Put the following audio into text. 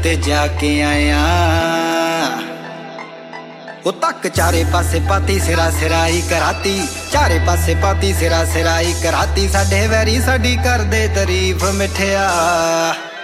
ते जाके आया ओ तक चारे पासे पाती सिरा सिराई कराती चारे पासे पाती सिरा सिराई कराती साडे वैरी साडी करदे तारीफ मिठिया।